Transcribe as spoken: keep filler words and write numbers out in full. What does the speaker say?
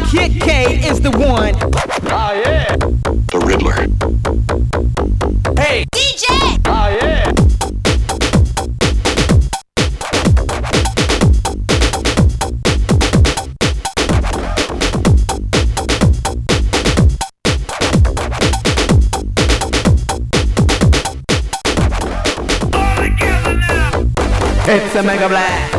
Kid K is the one. Oh yeah. The Riddler. Hey. D J. Oh yeah. It's a Mega Blast.